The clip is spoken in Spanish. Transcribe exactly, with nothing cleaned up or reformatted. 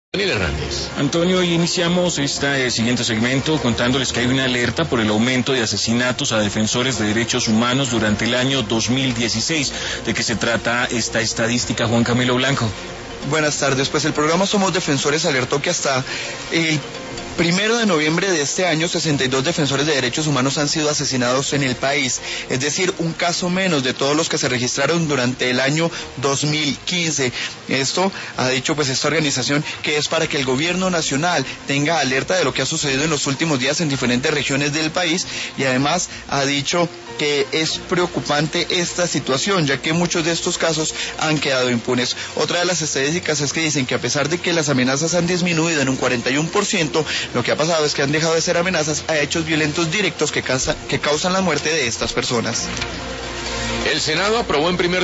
Daniel Hernández. Antonio, hoy iniciamos este eh, siguiente segmento contándoles que hay una alerta por el aumento de asesinatos a defensores de derechos humanos durante el año dos mil dieciséis. ¿De qué se trata esta estadística, Juan Camilo Blanco? Buenas tardes, pues el programa Somos Defensores alertó que hasta el primero de noviembre de este año, sesenta y dos defensores de derechos humanos han sido asesinados en el país, es decir, un caso menos de todos los que se registraron durante el año dos mil quince. Esto ha dicho pues esta organización que es para que el gobierno nacional tenga alerta de lo que ha sucedido en los últimos días en diferentes regiones del país, y además ha dicho que es preocupante esta situación, ya que muchos de estos casos han quedado impunes. Otra de las estadísticas es que dicen que a pesar de que las amenazas han disminuido en un cuarenta y uno por ciento, lo que ha pasado es que han dejado de ser amenazas a hechos violentos directos que, causa, que causan la muerte de estas personas. El Senado aprobó en primer